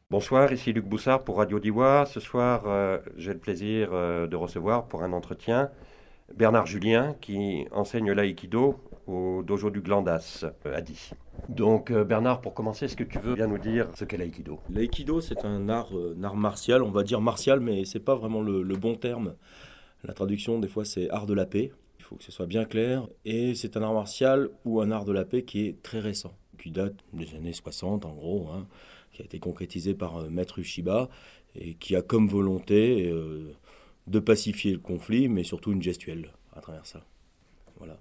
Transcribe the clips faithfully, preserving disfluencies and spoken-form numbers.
Bonsoir, ici Luc Boussard pour Radio Diwa. Ce soir, euh, j'ai le plaisir euh, de recevoir pour un entretien Bernard Julien qui enseigne l'aïkido au dojo du Glandas euh, à Die. Donc euh, Bernard, pour commencer, est-ce que tu veux bien nous dire ce qu'est l'aïkido? L'aïkido, c'est un art, euh, un art martial, on va dire martial, mais c'est pas vraiment le, le bon terme. La traduction, des fois, c'est art de la paix. Il faut que ce soit bien clair. Et c'est un art martial ou un art de la paix qui est très récent, qui date des années soixante, en gros, hein, qui a été concrétisé par euh, Maître Ueshiba et qui a comme volonté euh, de pacifier le conflit, mais surtout une gestuelle à travers ça. Voilà.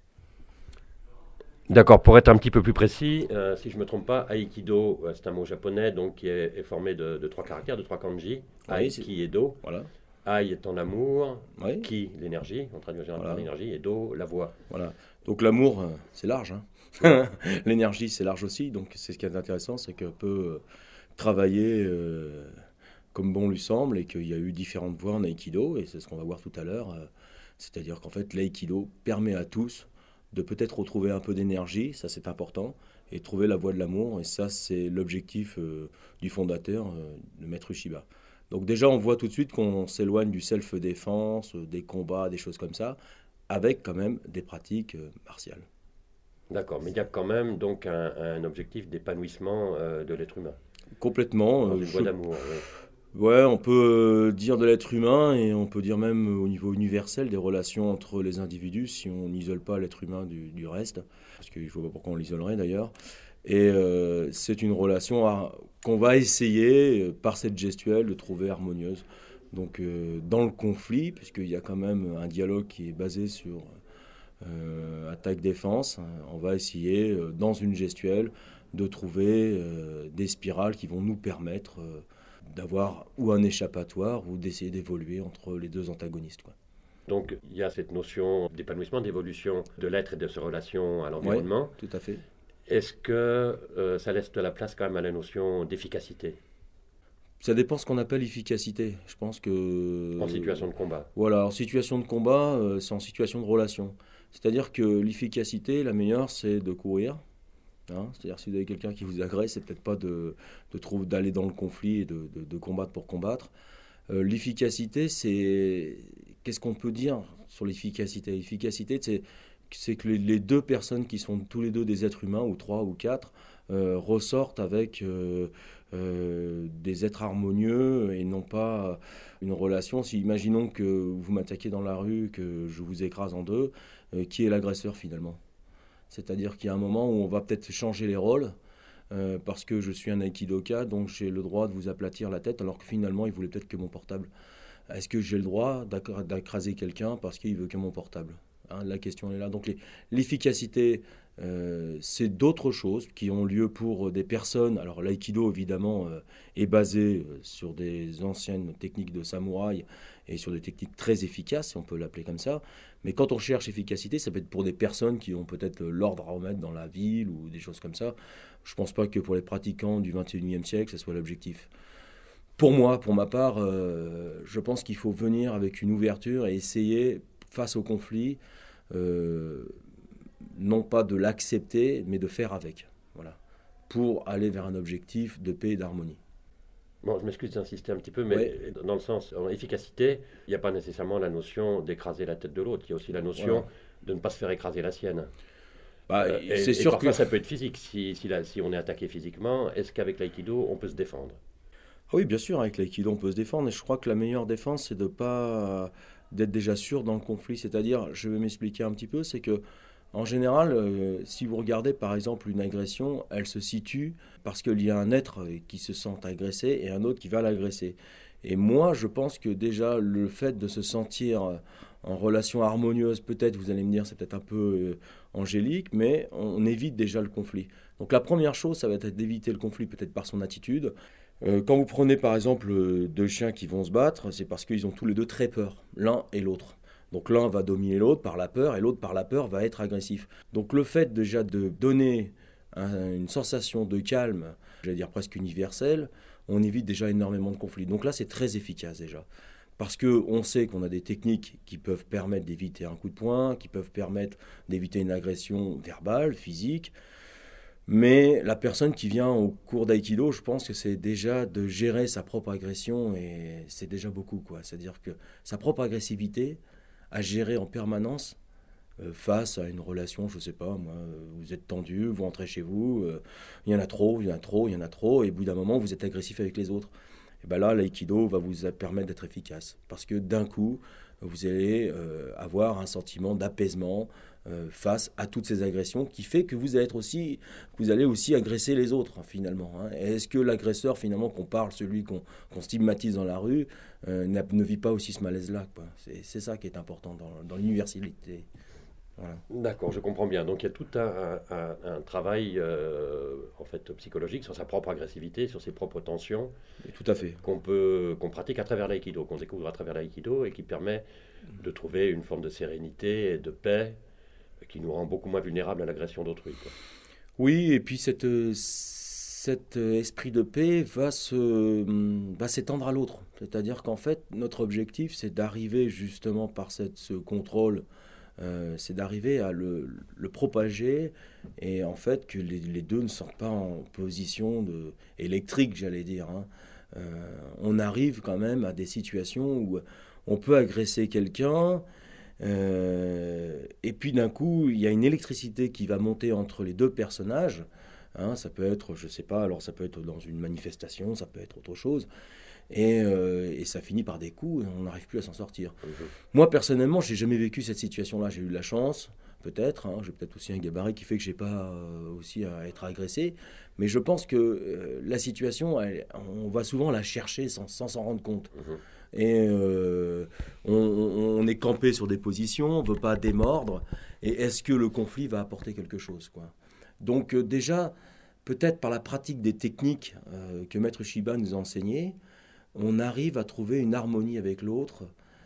D'accord, pour être un petit peu plus précis, euh, si je ne me trompe pas, Aikido, euh, c'est un mot japonais donc, qui est, est formé de, de trois caractères, de trois kanji. Ai, Oui, c'est- ki et do. voilà. Ai étant l'amour, Oui, ki l'énergie, on traduit en général par voilà. l'énergie, et do la voix. Voilà. Donc l'amour, euh, c'est large, hein. L'énergie, c'est large aussi. Donc c'est ce qui est intéressant, c'est qu'on peut euh, travailler euh, comme bon lui semble et qu'il y a eu différentes voies en aïkido et c'est ce qu'on va voir tout à l'heure. euh, C'est-à-dire qu'en fait, l'aïkido permet à tous de peut-être retrouver un peu d'énergie, ça c'est important, et trouver la voie de l'amour. Et ça, c'est l'objectif euh, du fondateur, euh, le maître Ueshiba. Donc déjà, on voit tout de suite qu'on s'éloigne du self-défense, euh, des combats, des choses comme ça, avec quand même des pratiques euh, martiales. D'accord, mais il y a quand même donc un, un objectif d'épanouissement euh, de l'être humain, Complètement. dans euh, une voie je- d'amour. Oui. Ouais, on peut euh, dire de l'être humain et on peut dire même euh, au niveau universel des relations entre les individus si on n'isole pas l'être humain du, du reste. Parce que je ne vois pas pourquoi on l'isolerait d'ailleurs. Et euh, c'est une relation à- qu'on va essayer euh, par cette gestuelle de trouver harmonieuse. Donc euh, dans le conflit, puisqu'il y a quand même un dialogue qui est basé sur euh, attaque-défense, hein, on va essayer euh, dans une gestuelle de trouver euh, des spirales qui vont nous permettre euh, d'avoir ou un échappatoire ou d'essayer d'évoluer entre les deux antagonistes, quoi. Donc il y a cette notion d'épanouissement, d'évolution de l'être et de ses relations à Oui, l'environnement. tout à fait. Est-ce que euh, ça laisse de la place quand même à la notion d'efficacité Ça dépend ce qu'on appelle efficacité. Je pense en que situation de combat? voilà, en situation de combat, euh, c'est en situation de relation. C'est-à-dire que l'efficacité, la meilleure, c'est de courir. Hein. C'est-à-dire si vous avez quelqu'un qui vous agresse, c'est peut-être pas de, de trouver d'aller dans le conflit et de, de- de combattre pour combattre. Euh, l'efficacité, c'est qu'est-ce qu'on peut dire sur l'efficacité? L'efficacité, c'est c'est que les, les deux personnes qui sont tous les deux des êtres humains, ou trois ou quatre, euh, ressortent avec euh, euh, des êtres harmonieux et non pas une relation. Si imaginons que vous m'attaquez dans la rue, que je vous écrase en deux, euh, qui est l'agresseur finalement? C'est-à-dire qu'il y a un moment où on va peut-être changer les rôles, euh, parce que je suis un aikidoka, donc j'ai le droit de vous aplatir la tête, alors que finalement, il voulait peut-être que mon portable. Est-ce que j'ai le droit d'accra- d'écraser quelqu'un parce qu'il veut que mon portable? Hein, la question est là. Donc les- l'efficacité, euh, c'est d'autres choses qui ont lieu pour des personnes. Alors l'aïkido, évidemment, euh, est basé euh, sur des anciennes techniques de samouraï et sur des techniques très efficaces, si on peut l'appeler comme ça. Mais quand on cherche efficacité, ça peut être pour des personnes qui ont peut-être l'ordre à remettre dans la ville ou des choses comme ça. Je ne pense pas que pour les pratiquants du vingt et unième siècle, ce soit l'objectif. Pour moi, pour ma part, euh, je pense qu'il faut venir avec une ouverture et essayer, face au conflit, euh, non pas de l'accepter, mais de faire avec. Voilà. Pour aller vers un objectif de paix et d'harmonie. Bon, je m'excuse d'insister un petit peu, Oui, mais dans le sens en efficacité, il n'y a pas nécessairement la notion d'écraser la tête de l'autre, il y a aussi la voilà. notion de ne pas se faire écraser la sienne. Bah, Euh, c'est et, et sûr que parfois ça peut être physique, si, si, la- si on est attaqué physiquement, est-ce qu'avec l'aïkido on peut se défendre? ah oui, bien sûr, avec l'aïkido, on peut se défendre. Et je crois que la meilleure défense, c'est de pas d'être déjà sûr dans le conflit. C'est-à-dire, je vais m'expliquer un petit peu, c'est que en général, euh, si vous regardez par exemple une agression, elle se situe parce qu'il y a un être qui se sent agressé et un autre qui va l'agresser. Et moi, je pense que déjà le fait de se sentir en relation harmonieuse, peut-être, vous allez me dire, c'est peut-être un peu euh, angélique, mais on évite déjà le conflit. Donc la première chose, ça va être d'éviter le conflit peut-être par son attitude. Euh, quand vous prenez par exemple euh, deux chiens qui vont se battre, c'est parce qu'ils ont tous les deux très peur, l'un et l'autre. Donc l'un va dominer l'autre par la peur et l'autre par la peur va être agressif. Donc le fait déjà de donner un- une sensation de calme, j'allais dire presque universelle, on évite déjà énormément de conflits. Donc là c'est très efficace déjà. Parce qu'on sait qu'on a des techniques qui peuvent permettre d'éviter un coup de poing, qui peuvent permettre d'éviter une agression verbale, physique, Mais la personne qui vient au cours d'aïkido, je pense que c'est déjà de gérer sa propre agression et c'est déjà beaucoup, quoi. C'est-à-dire que sa propre agressivité à gérer en permanence euh, face à une relation, je sais pas, moi, euh, vous êtes tendu, vous rentrez chez vous, euh, il y en a trop, il y en a trop, il y en a trop, et au bout d'un moment, vous êtes agressif avec les autres. Et ben là, l'aïkido va vous permettre d'être efficace parce que d'un coup, vous allez euh, avoir un sentiment d'apaisement euh, face à toutes ces agressions qui fait que vous allez être aussi, vous allez aussi agresser les autres hein, finalement. Hein. Est-ce que l'agresseur finalement qu'on parle, celui qu'on qu'on stigmatise dans la rue, euh, ne vit pas aussi ce malaise-là quoi. C'est, c'est ça qui est important dans, dans l'universalité. Voilà. D'accord, je comprends bien. Donc il y a tout un, un- un travail euh, en fait psychologique sur sa propre agressivité, sur ses propres tensions Et tout à fait. qu'on peut qu'on pratique à travers l'aïkido, qu'on découvre à travers l'aïkido et qui permet de trouver une forme de sérénité et de paix qui nous rend beaucoup moins vulnérables à l'agression d'autrui, quoi. Oui, et puis cette, euh, cet euh, esprit de paix va se, hum, va s'étendre à l'autre. C'est-à-dire qu'en fait, notre objectif, c'est d'arriver justement par cette, ce contrôle, euh, c'est d'arriver à le, le propager et en fait que les, les deux ne sortent pas en position de, électrique, j'allais dire. Hein. Euh, on arrive quand même à des situations où on peut agresser quelqu'un. Euh, et puis d'un coup, il y a une électricité qui va monter entre les deux personnages. Hein, ça peut être, je sais pas, alors ça peut être dans une manifestation, ça peut être autre chose. Et, euh, et ça finit par des coups et on n'arrive plus à s'en sortir. Mhm. Moi, personnellement, j'ai jamais vécu cette situation-là. J'ai eu de la chance, peut-être. Hein, j'ai peut-être aussi un gabarit qui fait que j'ai pas euh, aussi à être agressé. Mais je pense que euh, la situation, elle, on va souvent la chercher sans sans s'en rendre compte. Mhm. Et euh, on, on- on est campé sur des positions, on ne veut pas démordre. Et est-ce que le conflit va apporter quelque chose quoi. Donc euh, déjà, peut-être par la pratique des techniques euh, que Maître Shiba nous a enseignées, on arrive à trouver une harmonie avec l'autre.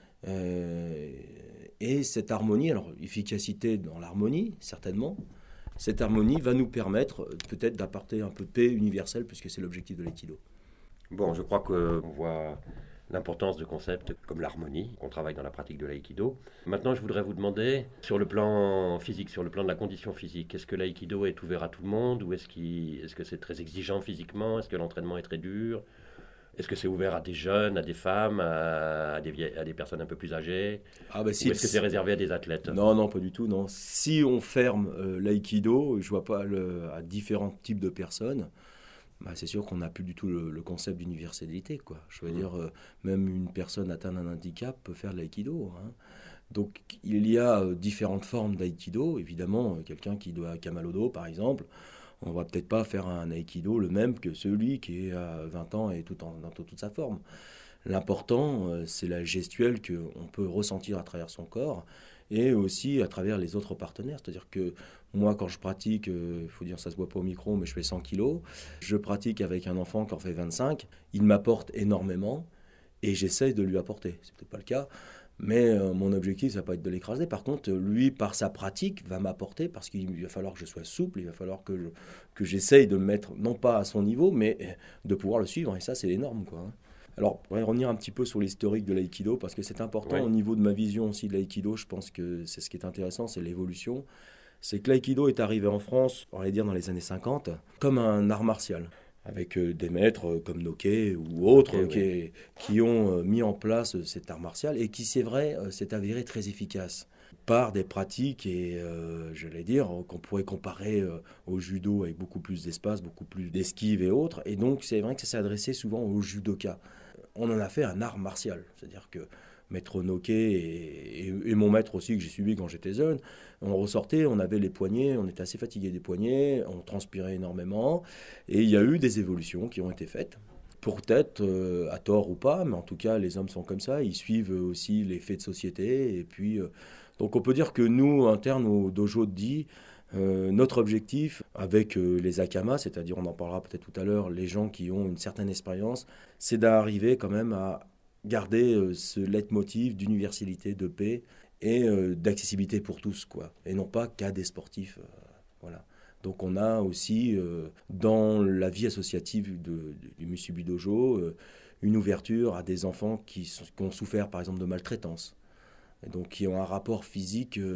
Euh, et cette harmonie, alors efficacité dans l'harmonie, certainement, cette harmonie va nous permettre euh, peut-être d'apporter un peu de paix universelle, puisque c'est l'objectif de l'aïkido. Bon, je crois qu'on voit l'importance de concepts comme l'harmonie, qu'on travaille dans la pratique de l'aïkido. Maintenant, je voudrais vous demander, sur le plan physique, sur le plan de la condition physique, est-ce que l'aïkido est ouvert à tout le monde ou est-ce qu'il, est-ce que c'est très exigeant physiquement? Est-ce que l'entraînement est très dur? Est-ce que c'est ouvert à des jeunes, à des femmes, à, à des, vieilles- à des personnes un peu plus âgées? Ah bah Ou si, est-ce que c'est réservé à des athlètes? non, non, pas du tout, non. Si on ferme euh, l'aïkido, je vois pas le- à différents types de personnes, bah, c'est sûr qu'on n'a plus du tout le, le concept d'universalité, quoi. Je veux Mhm. dire, euh, même une personne atteinte d'un handicap peut faire de l'aïkido, hein. Donc, il y a euh, différentes formes d'aïkido. Évidemment, euh, quelqu'un qui doit qui a mal au dos, par exemple, on va peut-être pas faire un aïkido le même que celui qui est à vingt ans et tout en, dans toute sa forme. L'important, euh, c'est la gestuelle qu'on peut ressentir à travers son corps et aussi à travers les autres partenaires. C'est-à-dire que moi, quand je pratique, il faut dire ça se voit pas au micro, mais je fais cent kilos, je pratique avec un enfant qui en fait vingt-cinq, il m'apporte énormément et j'essaye de lui apporter. C'est peut-être pas le cas, mais euh, mon objectif, ça va pas être de l'écraser. Par contre, lui, par sa pratique, va m'apporter parce qu'il va falloir que je sois souple, il va falloir que, je, que j'essaye de me mettre, non pas à son niveau, mais de pouvoir le suivre. Et ça, c'est énorme, quoi. Alors, on va revenir un petit peu sur l'historique de l'aïkido, parce que c'est important Oui. au niveau de ma vision aussi de l'aïkido. Je pense que c'est ce qui est intéressant, c'est l'évolution. C'est que l'aïkido est arrivé en France, on va dire dans les années cinquante, comme un art martial, avec euh, des maîtres euh, comme Noké ou autres Ok, oui. qui, qui ont euh, mis en place euh, cet art martial et qui, c'est vrai, euh, s'est avéré très efficace par des pratiques et euh, je vais dire qu'on pourrait comparer euh, au judo avec beaucoup plus d'espace, beaucoup plus d'esquive et autres. Et donc c'est vrai que ça s'est adressé souvent aux judokas. On en a fait un art martial, c'est-à-dire que Maître Noké et, et, et mon maître aussi que j'ai suivi quand j'étais jeune, on ressortait, on avait les poignets, on était assez fatigué des poignets, on transpirait énormément et il y a eu des évolutions qui ont été faites. Peut-être euh, à tort ou pas, mais en tout cas les hommes sont comme ça, ils suivent aussi les faits de société et puis euh, donc on peut dire que nous, internes au dojo de Di, euh, notre objectif avec euh, les akamas, c'est-à-dire on en parlera peut-être tout à l'heure, les gens qui ont une certaine expérience, c'est d'arriver quand même à garder euh, ce leitmotiv d'universalité, de paix et euh, d'accessibilité pour tous, quoi, et non pas qu'à des sportifs, euh, voilà. Donc on a aussi euh, dans la vie associative de, de- du Musubi Dojo euh, une ouverture à des enfants qui, sont- qui ont souffert par exemple de maltraitance, et donc qui ont un rapport physique euh,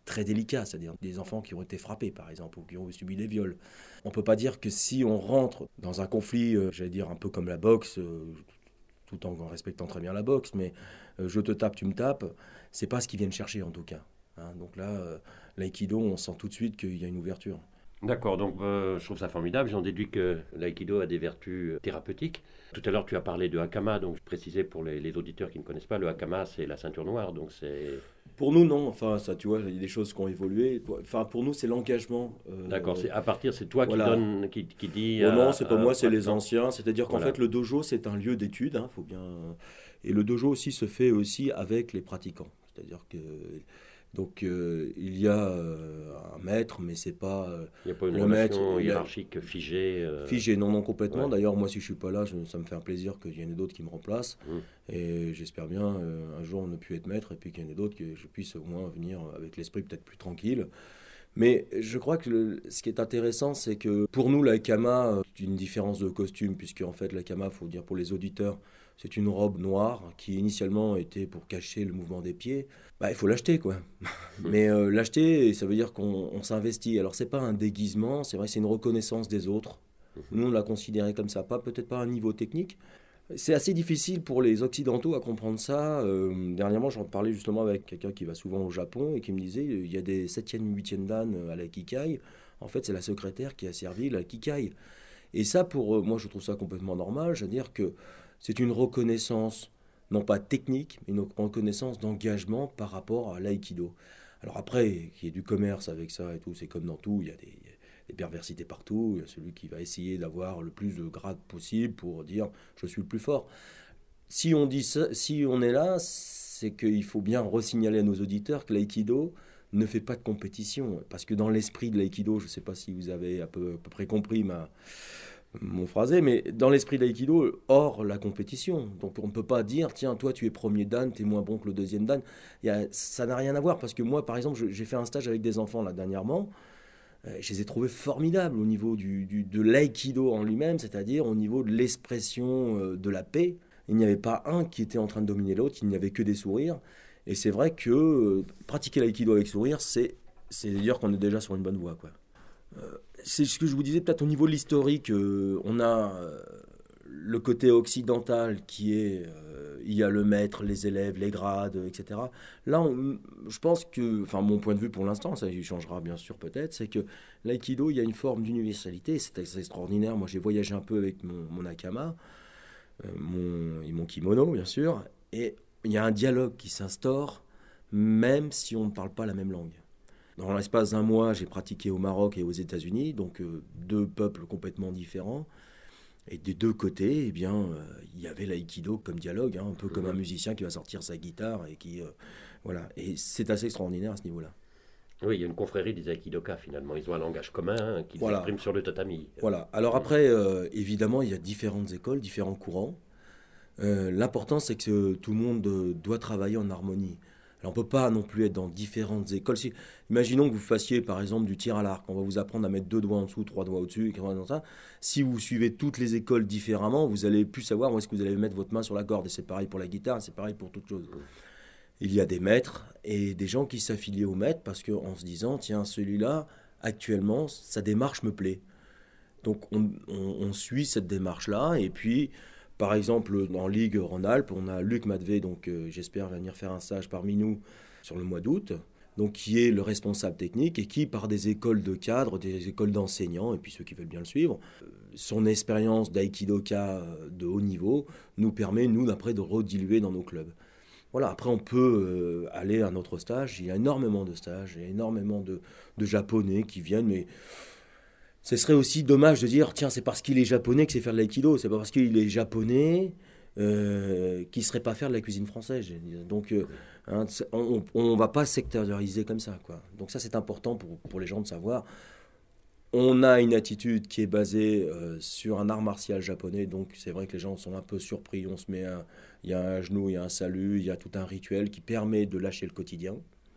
très délicats, c'est-à-dire des enfants qui ont été frappés par exemple ou qui ont subi des viols. On ne peut pas dire que si on rentre dans un conflit, euh, j'allais dire un peu comme la boxe, euh, tout en respectant très bien la boxe, mais euh, je te tape, tu me tapes, c'est pas ce qu'ils viennent chercher en tout cas. Hein. Donc là, euh, l'aïkido, on sent tout de suite qu'il y a une ouverture. D'accord, donc euh, je trouve ça formidable. J'en déduis que l'aïkido a des vertus thérapeutiques. Tout à l'heure, tu as parlé de hakama, donc je précisais pour les, les auditeurs qui ne connaissent pas, le hakama, c'est la ceinture noire, donc c'est... Pour nous, non. Enfin, ça, tu vois, il y a des choses qui ont évolué. Enfin, pour nous, c'est l'engagement. Euh, D'accord, c'est à partir, c'est toi voilà. qui donne, qui, qui dit... Oh non, à- c'est pas à- moi, c'est à- les anciens. C'est-à-dire qu'en Voilà. fait, le dojo, c'est un lieu d'étude. Hein, faut bien... Et le dojo aussi se fait aussi avec les pratiquants. C'est-à-dire que... Donc, euh, il y a euh, un maître, mais c'est pas euh, Il n'y a pas une le relation maître. Il a- hiérarchique figée. euh, Figé, non, non, complètement. ouais. D'ailleurs, moi, si je suis pas là, je- ça me fait un plaisir qu'il y en ait d'autres qui me remplacent. Mm. Et j'espère bien euh, un jour ne plus être maître et puis qu'il y en ait d'autres que je puisse au moins venir avec l'esprit peut-être plus tranquille. Mais je crois que le- ce qui est intéressant, c'est que pour nous, la kama, euh, c'est une différence de costume, puisque en fait, la kama, faut dire pour les auditeurs, c'est une robe noire qui initialement était pour cacher le mouvement des pieds. Bah, il faut l'acheter, quoi. Mais euh, l'acheter, ça veut dire qu'on on s'investit. Alors, c'est pas un déguisement, c'est vrai, c'est une reconnaissance des autres. Nous, on l'a considéré comme ça, pas peut-être pas à un niveau technique. C'est assez difficile pour les Occidentaux à comprendre ça. Euh, dernièrement, j'en parlais justement avec quelqu'un qui va souvent au Japon et qui me disait euh, il y a des septième, huitième dan à la Kikai. En fait, c'est la secrétaire qui a servi la Kikai. Et ça, pour euh, moi, je trouve ça complètement normal. Je veux dire que c'est une reconnaissance, non pas technique, mais une reconnaissance d'engagement par rapport à l'aïkido. Alors après, qu'il y ait du commerce avec ça et tout, c'est comme dans tout, il y a des, des perversités partout. Il y a celui qui va essayer d'avoir le plus de grade possible pour dire je suis le plus fort. Si on dit ça, si on est là, c'est qu'il faut bien resignaler à nos auditeurs que l'aïkido ne fait pas de compétition. Parce que dans l'esprit de l'aïkido, je ne sais pas si vous avez à peu, à peu près compris ma, mon phrasé, mais dans l'esprit de l'aïkido, hors la compétition. Donc on ne peut pas dire, tiens, toi tu es premier dan, tu es moins bon que le deuxième dan. Il y a, ça n'a rien à voir. Parce que moi, par exemple, je- j'ai fait un stage avec des enfants là dernièrement. Euh, Je les ai trouvés formidables au niveau du, du- de l'aïkido en lui-même, c'est-à-dire au niveau de l'expression euh, de la paix. Il n'y avait pas un qui était en train de dominer l'autre, il n'y avait que des sourires. Et c'est vrai que euh, pratiquer l'aïkido avec sourire, c'est, c'est dire qu'on est déjà sur une bonne voie, quoi. Euh, c'est ce que je vous disais, peut-être au niveau de l'historique, euh, on a euh, le côté occidental qui est, euh, il y a le maître, les élèves, les grades, et cetera. Là, on- je pense que, enfin mon point de vue pour l'instant, ça il changera bien sûr peut-être, c'est que l'aïkido, il y a une forme d'universalité, c'est assez extraordinaire. Moi j'ai voyagé un peu avec mon, mon akama, euh, mon, et mon kimono bien sûr, et il y a un dialogue qui s'instaure, même si on ne parle pas la même langue. Dans l'espace d'un mois, j'ai pratiqué au Maroc et aux États-Unis, donc euh, deux peuples complètement différents. Et des deux côtés, eh bien, euh, il y avait l'aïkido comme dialogue, hein, un peu comme un musicien qui va sortir sa guitare et qui, euh, voilà. Et c'est assez extraordinaire à ce niveau-là. Oui, il y a une confrérie des aikidoka finalement. Ils ont un langage commun hein, qu'ils Voilà. expriment sur le tatami. Voilà. Alors après, euh, évidemment, il y a différentes écoles, différents courants. Euh, l'important, c'est que tout le monde euh, doit travailler en harmonie. Alors, on ne peut pas non plus être dans différentes écoles. Si, imaginons que vous fassiez, par exemple, du tir à l'arc. On va vous apprendre à mettre deux doigts en dessous, trois doigts au-dessus, et comme ça. Si vous suivez toutes les écoles différemment, vous allez plus savoir où est-ce que vous allez mettre votre main sur la corde. Et c'est pareil pour la guitare, et c'est pareil pour toute chose. Il y a des maîtres et des gens qui s'affilient aux maîtres parce qu'en se disant, tiens, celui-là, actuellement, sa démarche me plaît. Donc, on, on- on suit cette démarche-là. Et puis, par exemple, en Ligue Rhône-Alpes, on a Luc Madvé, donc euh, j'espère venir faire un stage parmi nous sur le mois d'août, donc qui est le responsable technique et qui, par des écoles de cadres, des écoles d'enseignants, et puis ceux qui veulent bien le suivre, euh, son expérience d'aïkidoka euh, de haut niveau nous permet, nous, après, de rediluer dans nos clubs. Voilà, après on peut euh, aller à un autre stage, il y a énormément de stages, il y a énormément de, de Japonais qui viennent, mais ce serait aussi dommage de dire, tiens, c'est parce qu'il est japonais que c'est faire de l'aïkido, c'est pas parce qu'il est japonais euh, qu'il ne serait pas faire de la cuisine française. j'ai dit. Donc, euh, hein, c'est- on ne va pas sectorialiser comme ça, quoi. Donc ça, c'est important pour, pour les gens de savoir. On a une attitude qui est basée euh, sur un art martial japonais, donc c'est vrai que les gens sont un peu surpris. On se met un, il y a un genou, il y a un salut, il y a tout un rituel qui permet de lâcher le quotidien,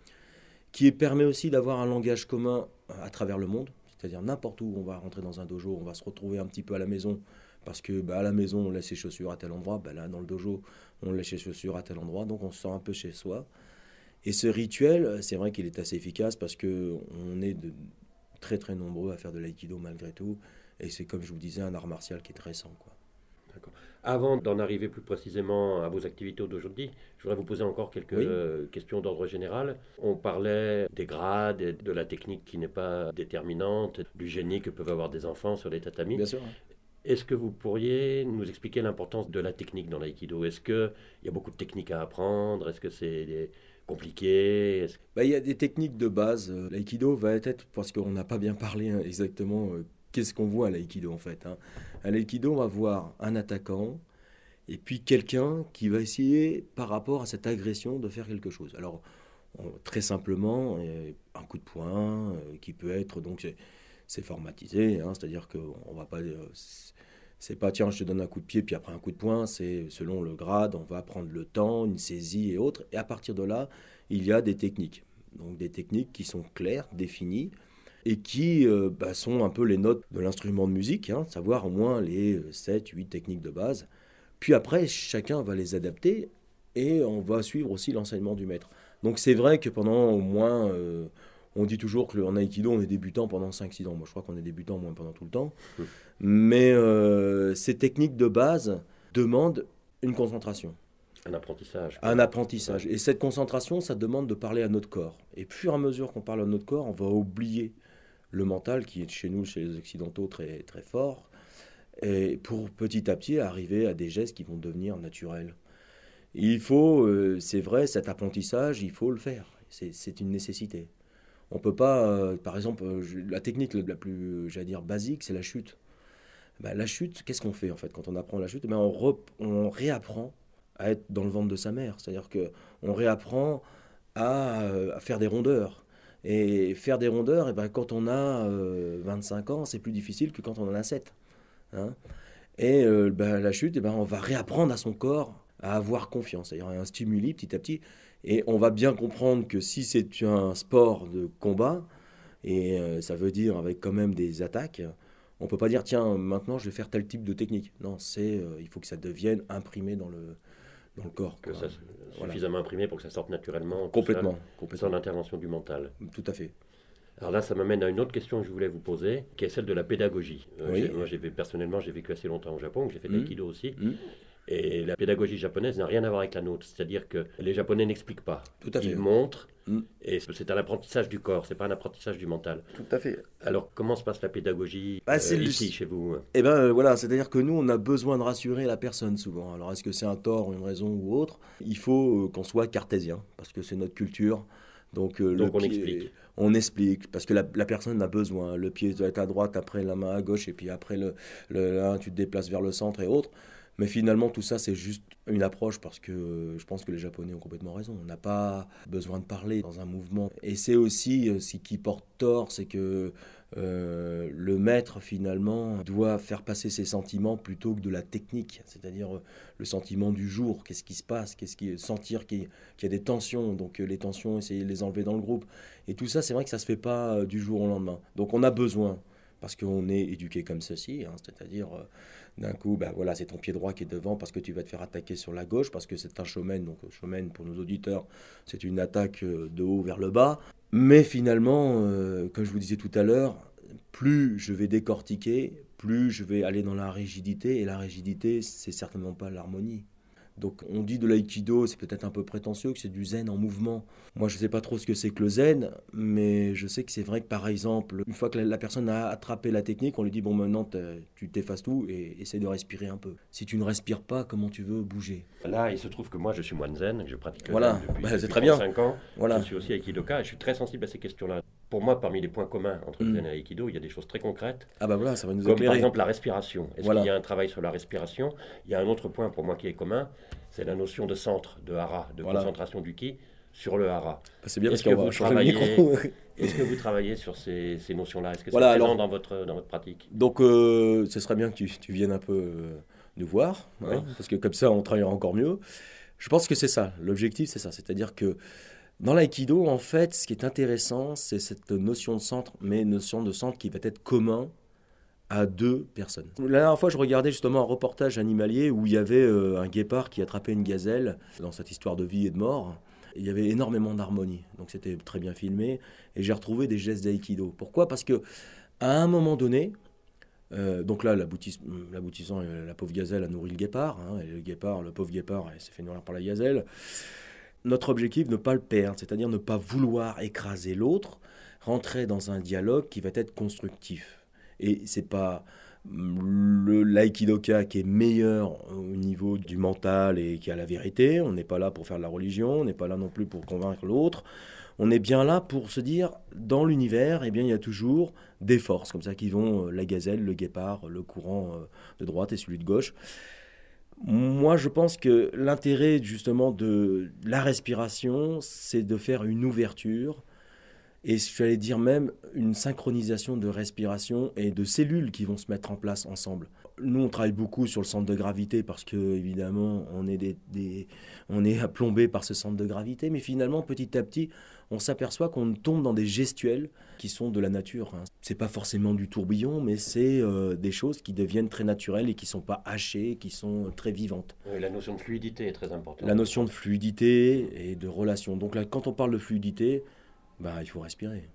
qui permet aussi d'avoir un langage commun à travers le monde. C'est-à-dire n'importe où on va rentrer dans un dojo, on va se retrouver un petit peu à la maison, parce que bah, à la maison on laisse ses chaussures à tel endroit, bah, là dans le dojo on laisse ses chaussures à tel endroit, donc on se sent un peu chez soi. Et ce rituel, c'est vrai qu'il est assez efficace parce qu'on est de très très nombreux à faire de l'aïkido malgré tout. Et c'est comme je vous disais, un art martial qui est très récent, quoi. D'accord. Avant d'en arriver plus précisément à vos activités d'aujourd'hui, je voudrais vous poser encore quelques Oui, euh, questions d'ordre général. On parlait des grades, et de la technique qui n'est pas déterminante, du génie que peuvent avoir des enfants sur les tatamis. bien sûr. Est-ce que vous pourriez nous expliquer l'importance de la technique dans l'aïkido? Est-ce qu'il y a beaucoup de techniques à apprendre? Est-ce que c'est des- compliqué? Est-ce- Bah, il y a des techniques de base. Euh, L'aïkido va être, parce qu'on n'a pas bien parlé hein, exactement, euh, qu'est-ce qu'on voit à l'aïkido en fait. Hein. À l'aïkido, on va voir un attaquant et puis quelqu'un qui va essayer, par rapport à cette agression, de faire quelque chose. Alors, on- très simplement, euh, un coup de poing euh, qui peut être, donc c'est c'est formatisé, hein, c'est-à-dire qu'on va pas. euh, c'est c'est pas tiens, je te donne un coup de pied, puis après un coup de poing, c'est selon le grade, on va prendre le temps, une saisie et autres. Et à partir de là, il y a des techniques. Donc des techniques qui sont claires, définies, et qui euh, bah, sont un peu les notes de l'instrument de musique, hein, savoir au moins les sept, huit techniques de base. Puis après, chacun va les adapter et on va suivre aussi l'enseignement du maître. Donc c'est vrai que pendant au moins, euh, on dit toujours qu'en aïkido, on est débutant pendant cinq six ans. Moi, je crois qu'on est débutant au moins pendant tout le temps. Mais euh, ces techniques de base demandent une concentration, Un apprentissage, un quoi. apprentissage. Et cette concentration, ça demande de parler à notre corps. Et plus à mesure qu'on parle à notre corps, on va oublier le mental qui est chez nous, chez les Occidentaux, très, très fort. Et pour petit à petit arriver à des gestes qui vont devenir naturels. Il faut, euh, c'est vrai, cet apprentissage, il faut le faire. C'est c'est une nécessité. On peut pas, euh, par exemple, euh, je- la technique la plus, j'allais dire, basique, c'est la chute. Ben, la chute, qu'est-ce qu'on fait en fait quand on apprend la chute? Ben, on, rep- on réapprend à être dans le ventre de sa mère. C'est-à-dire que on réapprend à, euh, à faire des rondeurs. Et faire des rondeurs, et ben, quand on a euh, vingt-cinq ans, c'est plus difficile que quand on en a sept. Hein. Et euh, ben, la chute, eh ben, on va réapprendre à son corps à avoir confiance. C'est-à-dire un stimuli petit à petit. Et on va bien comprendre que si c'est un sport de combat, et euh, ça veut dire avec quand même des attaques, on peut pas dire tiens maintenant je vais faire tel type de technique. Non, c'est euh, il faut que ça devienne imprimé dans le dans le corps. Que Quoi. ça soit Voilà. suffisamment imprimé pour que ça sorte naturellement, tout seul, Complètement, sans complètement. l'intervention du mental. Tout à fait. Alors là, ça m'amène à une autre question que je voulais vous poser, qui est celle de la pédagogie. Euh, Oui. j'ai- moi, j'ai, personnellement, j'ai vécu assez longtemps au Japon, j'ai fait de Mm. l'aïkido aussi, Mm. et la pédagogie japonaise n'a rien à voir avec la nôtre. C'est-à-dire que les Japonais n'expliquent pas, Tout à fait. ils montrent, Mm. et c'est un apprentissage du corps, c'est pas un apprentissage du mental. Tout à fait. Alors, comment se passe la pédagogie Bah, euh, c'est le- ici, chez vous? Eh ben euh, voilà, c'est-à-dire que nous, on a besoin de rassurer la personne souvent. Alors, est-ce que c'est un tort, une raison ou autre? Il faut euh, qu'on soit cartésien, parce que c'est notre culture. Donc, euh, le Donc on pied- explique. On explique, parce que la, la personne a besoin. Le pied doit être à droite, après la main à gauche, et puis après, le, le, là, tu te déplaces vers le centre et autres. Mais finalement, tout ça, c'est juste une approche, parce que euh, je pense que les Japonais ont complètement raison. On n'a pas besoin de parler dans un mouvement. Et c'est aussi euh, ce qui porte tort, c'est que euh, le maître, finalement, doit faire passer ses sentiments plutôt que de la technique, c'est-à-dire euh, le sentiment du jour, qu'est-ce qui se passe, qu'est-ce qui sentir qu'il y, qu'il y a des tensions, donc euh, les tensions, essayer de les enlever dans le groupe. Et tout ça, c'est vrai que ça se fait pas euh, du jour au lendemain. Donc on a besoin, parce qu'on est éduqué comme ceci, hein, c'est-à-dire euh, d'un coup, ben voilà, c'est ton pied droit qui est devant parce que tu vas te faire attaquer sur la gauche, parce que c'est un shomen, donc shomen pour nos auditeurs, c'est une attaque euh, de haut vers le bas. Mais finalement, euh, comme je vous disais tout à l'heure, plus je vais décortiquer, plus je vais aller dans la rigidité, et la rigidité, c'est certainement pas l'harmonie. Donc on dit de l'aïkido, c'est peut-être un peu prétentieux, que c'est du zen en mouvement. Moi je ne sais pas trop ce que c'est que le zen, mais je sais que c'est vrai que par exemple, une fois que la, la personne a attrapé la technique, on lui dit bon maintenant tu t'effaces tout et essaie de respirer un peu. Si tu ne respires pas, comment tu veux bouger? Là, il se trouve que moi, je suis moine zen, que je pratique le Voilà, zen depuis, bah, c'est depuis très bien. trente-cinq ans. Voilà. Je suis aussi aikidoka et je suis très sensible à ces questions-là. Pour moi, parmi les points communs entre le Mm. zen et l'aïkido, il y a des choses très concrètes, Ah bah voilà, ça va nous comme par éclairer. exemple la respiration. Est-ce Voilà. qu'il y a un travail sur la respiration? Il y a un autre point pour moi qui est commun, c'est la notion de centre, de hara, de Voilà. concentration du ki sur le hara. Bah, c'est bien parce Est-ce qu'on que va vous changer le travaillez- micro. Est-ce que vous travaillez sur ces, ces notions-là? Est-ce que Voilà, c'est présent alors- dans, votre, dans votre pratique? Donc euh, ce serait bien que tu, tu viennes un peu euh, nous voir, hein, Oui. parce que comme ça on travaillera encore mieux. Je pense que c'est ça, l'objectif c'est ça, c'est-à-dire que dans l'aïkido, en fait, ce qui est intéressant, c'est cette notion de centre, mais une notion de centre qui va être commun à deux personnes. La dernière fois, je regardais justement un reportage animalier où il y avait euh, un guépard qui attrapait une gazelle dans cette histoire de vie et de mort. Il y avait énormément d'harmonie, donc c'était très bien filmé. Et j'ai retrouvé des gestes d'aïkido. Pourquoi ? Parce que à un moment donné, euh, donc là, l'aboutis- l'aboutissant, euh, la pauvre gazelle a nourri le guépard. Hein, et le guépard, le pauvre guépard, il s'est fait nourrir par la gazelle. Notre objectif, ne pas le perdre, c'est-à-dire ne pas vouloir écraser l'autre, rentrer dans un dialogue qui va être constructif. Et c'est pas le l'aïkidoka qui est meilleur au niveau du mental et qui a la vérité. On n'est pas là pour faire de la religion, on n'est pas là non plus pour convaincre l'autre. On est bien là pour se dire, dans l'univers, eh bien, il y a toujours des forces comme ça qui vont, euh, la gazelle, le guépard, le courant euh, de droite et celui de gauche. Moi, je pense que l'intérêt justement de la respiration, c'est de faire une ouverture et j'allais dire même une synchronisation de respiration et de cellules qui vont se mettre en place ensemble. Nous, on travaille beaucoup sur le centre de gravité parce que, évidemment, on est, des, des, on est plombé par ce centre de gravité, mais finalement, petit à petit, on s'aperçoit qu'on tombe dans des gestuels qui sont de la nature. Hein. C'est pas forcément du tourbillon, mais c'est euh, des choses qui deviennent très naturelles et qui sont pas hachées, qui sont très vivantes. Oui, la notion de fluidité est très importante. La notion de fluidité et de relation. Donc là, quand on parle de fluidité, bah, il faut respirer.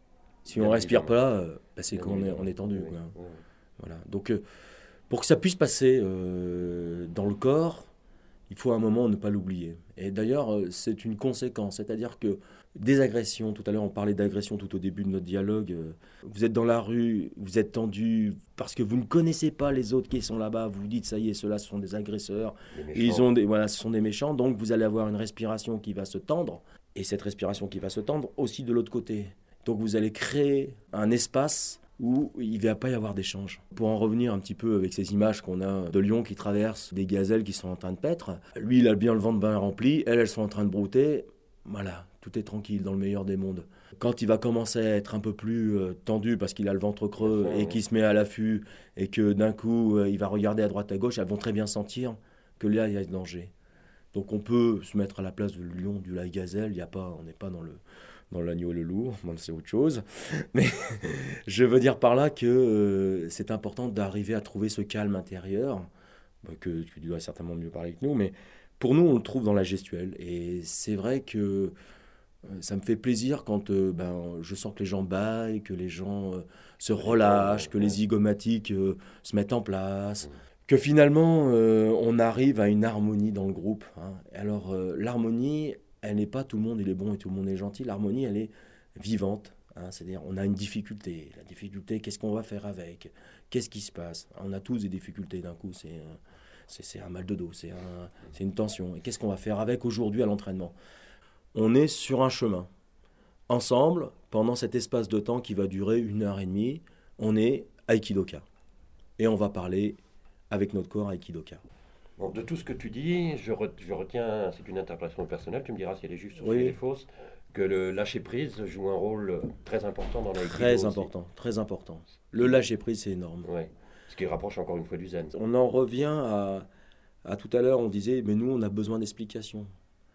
Si Bien on respire évidemment. pas, euh, bah, c'est Bien qu'on est, évidemment. on est tendu. Oui, Quoi. oui. Voilà. Donc, euh, pour que ça puisse passer euh, dans le corps, il faut à un moment ne pas l'oublier. Et d'ailleurs, euh, c'est une conséquence. C'est-à-dire que des agressions, tout à l'heure on parlait d'agression tout au début de notre dialogue, euh, vous êtes dans la rue, vous êtes tendu parce que vous ne connaissez pas les autres qui sont là-bas, vous vous dites ça y est, ceux-là ce sont des agresseurs, Les méchants. ils ont des, voilà, ce sont des méchants, donc vous allez avoir une respiration qui va se tendre, et cette respiration qui va se tendre aussi de l'autre côté. Donc vous allez créer un espace où il ne va pas y avoir d'échange. Pour en revenir un petit peu avec ces images qu'on a de lions qui traversent, des gazelles qui sont en train de paître, lui il a bien le ventre bien rempli, elles elles sont en train de brouter, voilà, tout est tranquille dans le meilleur des mondes. Quand il va commencer à être un peu plus euh, tendu parce qu'il a le ventre creux Enfin, et qu'il se met à l'affût et que d'un coup euh, il va regarder à droite à gauche, elles vont très bien sentir que là il y a danger. Donc on peut se mettre à la place du lion, du la gazelle, il y a pas, on n'est pas dans le dans l'agneau et le loup, bon, c'est autre chose. Mais je veux dire par là que euh, c'est important d'arriver à trouver ce calme intérieur, bah, que, que tu dois certainement mieux parler que nous, mais pour nous, on le trouve dans la gestuelle. Et c'est vrai que euh, ça me fait plaisir quand euh, ben, je sens que les gens baillent, que les gens euh, se relâchent, que les zygomatiques euh, se mettent en place, que finalement, euh, on arrive à une harmonie dans le groupe. Hein. Alors, euh, l'harmonie, elle n'est pas tout le monde il est bon et tout le monde est gentil. L'harmonie, elle est vivante. Hein. C'est-à-dire, on a une difficulté. La difficulté, qu'est-ce qu'on va faire avec ? Qu'est-ce qui se passe ? On a tous des difficultés d'un coup. C'est, euh, c'est, c'est un mal de dos, c'est, un, c'est une tension. Et qu'est-ce qu'on va faire avec aujourd'hui à l'entraînement ? On est sur un chemin. Ensemble, pendant cet espace de temps qui va durer une heure et demie, on est Aikidoka. Et on va parler avec notre corps Aikidoka. Bon, de tout ce que tu dis, je, re- je retiens, c'est une interprétation personnelle, tu me diras si elle est juste ou Oui. si elle est fausse, que le lâcher-prise joue un rôle très important dans l'aïkido Très aussi. important, très important. Le lâcher-prise, c'est énorme. Ouais. Ce qui rapproche encore une fois du zen. On en revient à, à tout à l'heure, on disait, mais nous, on a besoin d'explications.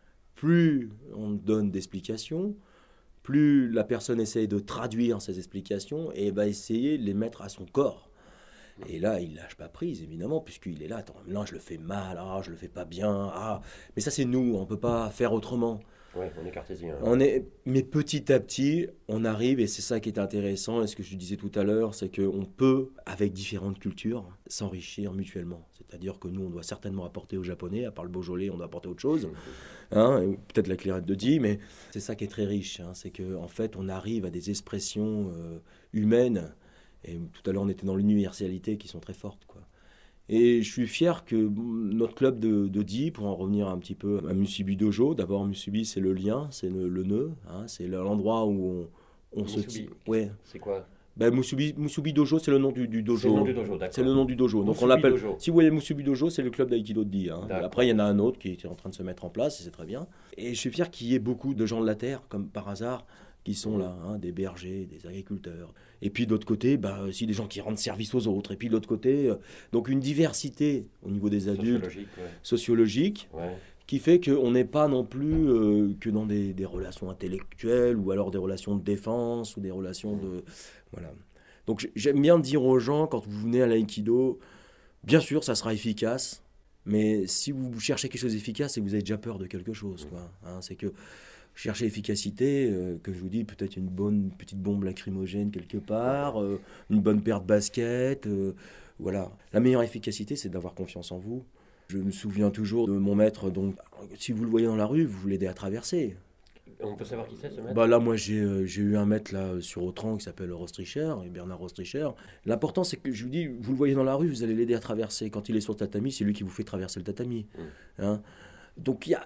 Plus on donne d'explications, plus la personne essaye de traduire ces explications et va essayer de les mettre à son corps. Et là, il lâche pas prise, évidemment, puisqu'il est là. Attends, là, je le fais mal, ah, je le fais pas bien, ah. Mais ça, c'est nous, on peut pas faire autrement. Ouais, on est cartésien. On est, mais petit à petit, on arrive, et c'est ça qui est intéressant, et ce que je disais tout à l'heure, c'est qu'on peut, avec différentes cultures, s'enrichir mutuellement. C'est-à-dire que nous, on doit certainement apporter aux Japonais, à part le Beaujolais, on doit apporter autre chose, hein, et peut-être la clairette de Die, mais c'est ça qui est très riche, hein, c'est qu'en en fait, on arrive à des expressions euh, humaines, et tout à l'heure, on était dans l'universalité qui sont très fortes, quoi. Et je suis fier que notre club de, de Die, pour en revenir un petit peu à Musubi Dojo, d'abord Musubi c'est le lien, c'est le, le nœud, hein, c'est l'endroit où on, on se Musubi, tient. Ouais. c'est quoi ? Ben, Musubi, Musubi Dojo, c'est le nom du, du dojo. C'est le nom du dojo, d'accord. C'est le nom du dojo. Donc Musubi on l'appelle. Dojo. Si vous voyez Musubi Dojo, c'est le club d'aïkido de Die. Hein. D'accord. Après, il y en a un autre qui est en train de se mettre en place, et c'est très bien. Et je suis fier qu'il y ait beaucoup de gens de la terre, comme par hasard, qui sont là, hein, des bergers, des agriculteurs. Et puis de l'autre côté, bah, aussi des gens qui rendent service aux autres. Et puis de l'autre côté, euh, donc une diversité au niveau des adultes, Sociologique, ouais. sociologique, Ouais. qui fait qu'on n'est pas non plus euh, que dans des, des relations intellectuelles ou alors des relations de défense ou des relations de... Voilà. Donc j'aime bien dire aux gens, quand vous venez à l'aïkido, bien sûr, ça sera efficace, Mais si vous cherchez quelque chose d'efficace, c'est que vous avez déjà peur de quelque chose, quoi. Hein, c'est que chercher efficacité, euh, que je vous dis, peut-être une bonne petite bombe lacrymogène quelque part, euh, une bonne paire de baskets, euh, voilà. La meilleure efficacité, c'est d'avoir confiance en vous. Je me souviens toujours de mon maître, donc si vous le voyez dans la rue, vous l'aidez à traverser. On peut savoir qui c'est, ce maître? Bah là, moi, j'ai, euh, j'ai eu un maître là, sur Autran qui s'appelle Rostricher, et Bernard Rostricher. L'important, c'est que je vous dis, vous le voyez dans la rue, vous allez l'aider à traverser. Quand il est sur le tatami, c'est lui qui vous fait traverser le tatami. Mmh. Hein. Donc, il y a,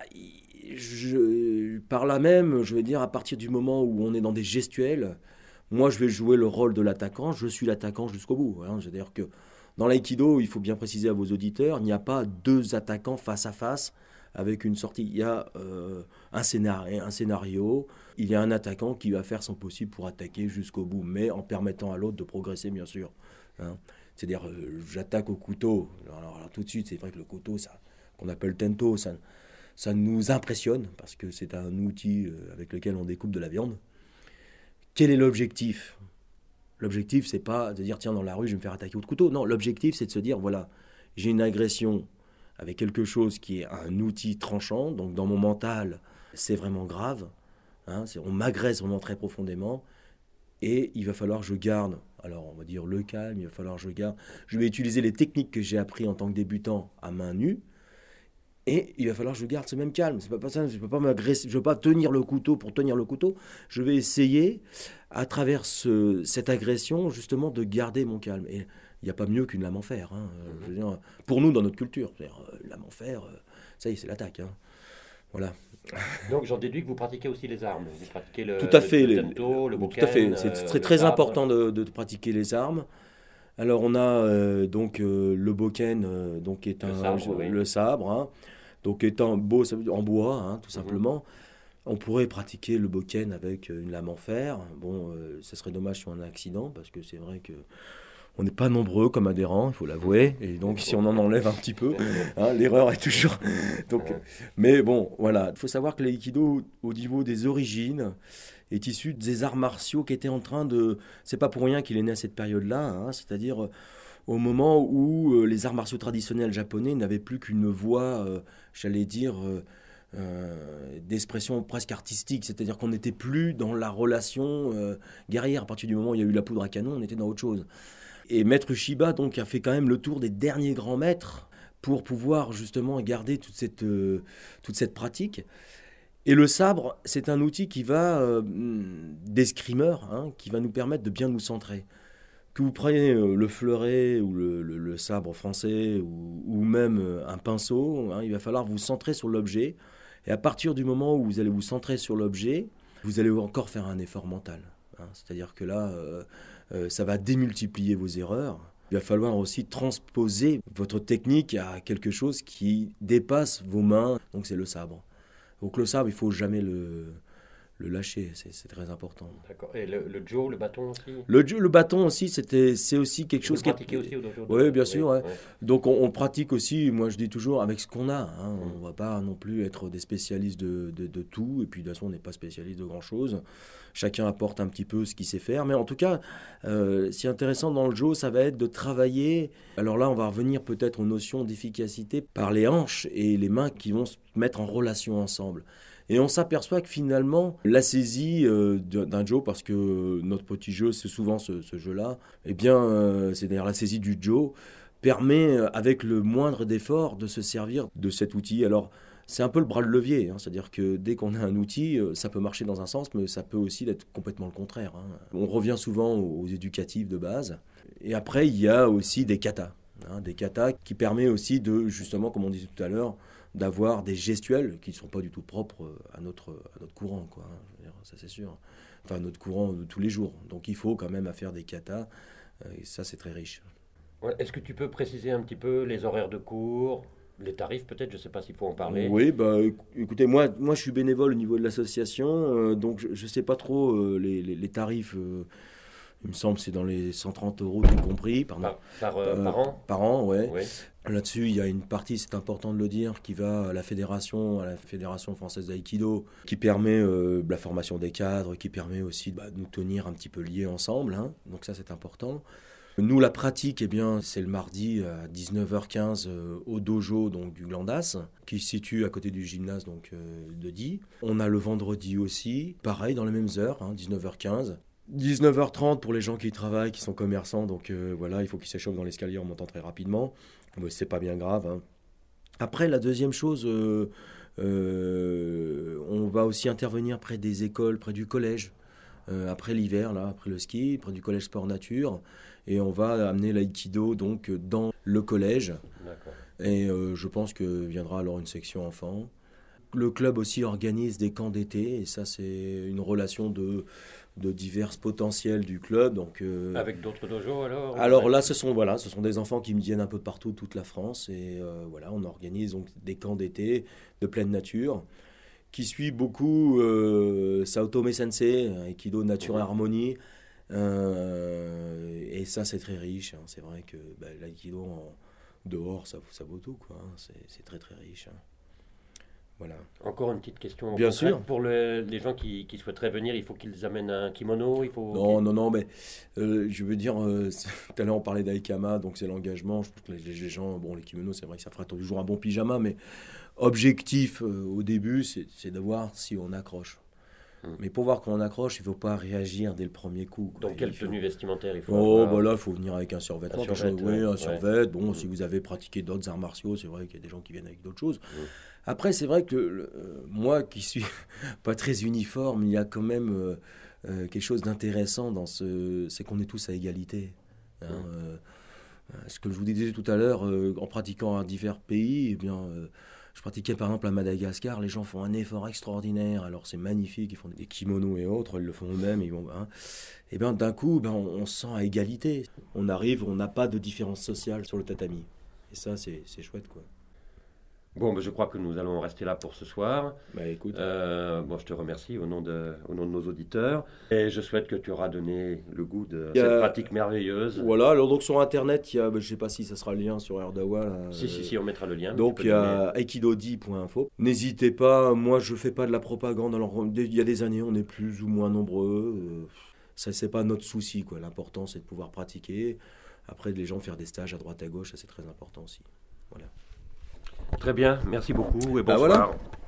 je, par là même, je veux dire, à partir du moment où on est dans des gestuels, moi, je vais jouer le rôle de l'attaquant. Je suis l'attaquant jusqu'au bout. Hein. C'est-à-dire que dans l'aïkido, il faut bien préciser à vos auditeurs, il n'y a pas deux attaquants face à face avec une sortie. Il y a euh, un, scénario, un scénario, il y a un attaquant qui va faire son possible pour attaquer jusqu'au bout, mais en permettant à l'autre de progresser, bien sûr. Hein. C'est-à-dire, euh, j'attaque au couteau. Alors, alors, tout de suite, c'est vrai que le couteau, ça, qu'on appelle tento, ça, ça nous impressionne, parce que c'est un outil euh, avec lequel on découpe de la viande. Quel est l'objectif ? L'objectif, c'est pas de dire, tiens, dans la rue, je vais me faire attaquer au couteau. Non, l'objectif, c'est de se dire, voilà, j'ai une agression avec quelque chose qui est un outil tranchant, donc dans mon mental, c'est vraiment grave. Hein, c'est, on m'agresse vraiment très profondément, et il va falloir que je garde, alors on va dire le calme, il va falloir que je garde, je vais utiliser les techniques que j'ai appris en tant que débutant à main nue, et il va falloir que je garde ce même calme. C'est pas, pas ça, je ne peux pas m'agresser, je ne peux pas tenir le couteau pour tenir le couteau, je vais essayer, à travers ce, cette agression, justement, de garder mon calme. Et il n'y a pas mieux qu'une lame en fer. Hein. Je veux dire, pour nous, dans notre culture, c'est-à-dire, euh, lame en fer, euh, ça y est, c'est l'attaque. Hein. Voilà. Donc j'en déduis que vous pratiquez aussi les armes. Vous pratiquez le, tout à fait, le, le tento, le bokken. Tout à fait. C'est euh, très, très important de, de pratiquer les armes. Alors on a euh, donc euh, le bokken, euh, donc qui est un, le sabre, oui. le sabre hein, donc étant beau, ça veut dire en bois, hein, tout simplement. Mm-hmm. On pourrait pratiquer le bokken avec une lame en fer. Bon, euh, ça serait dommage sur un accident, parce que c'est vrai que on n'est pas nombreux comme adhérents, il faut l'avouer. Et donc, si on en enlève un petit peu, hein, l'erreur est toujours... donc, mais bon, voilà. Il faut savoir que l'aïkido, au niveau des origines, est issu des arts martiaux qui étaient en train de... C'est pas pour rien qu'il est né à cette période-là, hein, c'est-à-dire au moment où euh, les arts martiaux traditionnels japonais n'avaient plus qu'une voie, euh, j'allais dire... Euh, Euh, d'expression presque artistique, c'est-à-dire qu'on n'était plus dans la relation euh, guerrière. À partir du moment où il y a eu la poudre à canon, on était dans autre chose. Et Maître Shiba donc, a fait quand même le tour des derniers grands maîtres pour pouvoir justement garder toute cette, euh, toute cette pratique. Et le sabre, c'est un outil qui va, euh, d'escrimeur, hein, qui va nous permettre de bien nous centrer. Que vous preniez euh, le fleuret ou le, le, le sabre français ou, ou même euh, un pinceau, hein, il va falloir vous centrer sur l'objet. Et à partir du moment où vous allez vous centrer sur l'objet, vous allez encore faire un effort mental. Hein. C'est-à-dire que là, euh, euh, ça va démultiplier vos erreurs. Il va falloir aussi transposer votre technique à quelque chose qui dépasse vos mains. Donc c'est le sabre. Donc le sabre, il ne faut jamais le, le lâcher. C'est, c'est très important. D'accord. Et le, le jo, le bâton aussi Le, le bâton aussi, c'était, c'est aussi quelque chose qui est... Vous pratiquez aussi au dojo? Oui, bien sûr. Ouais. Ouais. Donc on, on pratique aussi, moi je dis toujours, avec ce qu'on a. Hein. On ne va pas non plus être des spécialistes de, de, de tout. Et puis de toute façon, on n'est pas spécialiste de grand-chose. Chacun apporte un petit peu ce qu'il sait faire. Mais en tout cas, euh, ce qui est intéressant dans le jo, ça va être de travailler. Alors là, on va revenir peut-être aux notions d'efficacité par les hanches et les mains qui vont se mettre en relation ensemble. Et on s'aperçoit que finalement, la saisie euh, d'un jo, parce que notre petit jeu, c'est souvent ce, ce jeu-là, eh bien, euh, c'est d'ailleurs la saisie du jo, permet, avec le moindre d'effort, de se servir de cet outil. Alors, c'est un peu le bras de levier, hein, c'est-à-dire que dès qu'on a un outil, ça peut marcher dans un sens, mais ça peut aussi être complètement le contraire. Hein. On revient souvent aux éducatifs de base. Et après, il y a aussi des katas. Hein, des katas qui permettent aussi de, justement, comme on disait tout à l'heure, d'avoir des gestuels qui ne sont pas du tout propres à notre, à notre courant, quoi. Je veux dire, ça c'est sûr. Enfin, notre courant de tous les jours. Donc il faut quand même à faire des katas, et ça c'est très riche. Ouais, est-ce que tu peux préciser un petit peu les horaires de cours, les tarifs peut-être, je ne sais pas s'il faut en parler. Oui, bah, écoutez, moi, moi je suis bénévole au niveau de l'association, euh, donc je ne sais pas trop euh, les, les, les tarifs. Euh, Il me semble que c'est dans les cent trente euros tout compris. Pardon. Par, par, euh, Euh, par an Par an, ouais. Oui. Là-dessus, il y a une partie, c'est important de le dire, qui va à la fédération, à la fédération française d'aïkido, qui permet euh, la formation des cadres, qui permet aussi bah, de nous tenir un petit peu liés ensemble. Hein. Donc ça, c'est important. Nous, la pratique, eh bien, c'est le mardi à dix-neuf heures quinze euh, au dojo donc, du Glandas, qui se situe à côté du gymnase donc, euh, de Die. On a le vendredi aussi, pareil, dans les mêmes heures, hein, dix-neuf heures quinze. dix-neuf heures trente pour les gens qui travaillent, qui sont commerçants, donc euh, voilà, il faut qu'ils s'échauffent dans l'escalier en montant très rapidement. Mais c'est pas bien grave. Hein. Après, la deuxième chose, euh, euh, on va aussi intervenir près des écoles, près du collège. Euh, après l'hiver, là, après le ski, près du collège sport nature, et on va amener l'aïkido donc dans le collège. D'accord. Et euh, je pense que viendra alors une section enfants. Le club aussi organise des camps d'été, et ça c'est une relation de, de divers potentiels du club. Donc, euh, Avec d'autres dojos alors alors là, ce sont, voilà, ce sont des enfants qui me viennent un peu partout, toute la France, et euh, voilà, on organise donc des camps d'été de pleine nature, qui suit beaucoup euh, Saotome Sensei, Aikido Nature et Harmonie, euh, et ça c'est très riche, hein. C'est vrai que bah, l'aïkido en dehors, ça, ça vaut tout, quoi, hein. C'est, c'est très très riche, hein. Voilà. Encore une petite question. Bien concrète. sûr. Pour le- les gens qui, qui souhaiteraient venir, il faut qu'ils amènent un kimono, il faut... Non, non, non, mais euh, je veux dire, euh, tout à l'heure on parlait d'Aikama, donc c'est l'engagement. Je trouve que les, les gens, bon, les kimonos, c'est vrai que ça fera toujours un bon pyjama, mais objectif euh, au début, c'est, c'est de voir si on accroche. Hum. Mais pour voir qu'on accroche, il ne faut pas réagir dès le premier coup, quoi. Donc quelle Il faut- tenue vestimentaire il faut Oh, avoir bah là, il faut venir avec un survêtement. Un quelque survêt, chose- oui, ouais, un ouais. survêt. Bon, Mm. si vous avez pratiqué d'autres arts martiaux, c'est vrai qu'il y a des gens qui viennent avec d'autres choses. Mm. Après, c'est vrai que le- euh, moi, qui suis pas très uniforme, il y a quand même euh, euh, quelque chose d'intéressant dans ce... C'est qu'on est tous à égalité. Hein, Mm. euh, euh, ce que je vous disais tout à l'heure, euh, en pratiquant à divers pays, eh bien... euh, je pratiquais par exemple à Madagascar, les gens font un effort extraordinaire, alors c'est magnifique, ils font des kimonos et autres, ils le font eux-mêmes, ils vont, hein. Et bien d'un coup, ben, on, on se sent à égalité. On arrive, on n'a pas de différence sociale sur le tatami. Et ça, c'est, c'est chouette, quoi. Bon, ben, je crois que nous allons rester là pour ce soir. Bah écoute, Euh, bon, je te remercie au nom, de, au nom de nos auditeurs. Et je souhaite que tu auras donné le goût de Il y a- cette pratique merveilleuse. voilà, alors donc sur internet, il y a, ben, je sais pas si ça sera le lien sur Erdawa. là, Si, si, euh, si, on mettra le lien. mais Donc tu il peux y donner- a aikidodi point info. N'hésitez pas, moi je fais pas de la propagande. Alors il y a des années, on est plus ou moins nombreux. euh, Ça c'est pas notre souci, quoi. L'important c'est de pouvoir pratiquer. Après les gens faire des stages à droite à gauche, ça c'est très important aussi. Voilà. Très bien, merci beaucoup et Bah bonsoir. voilà.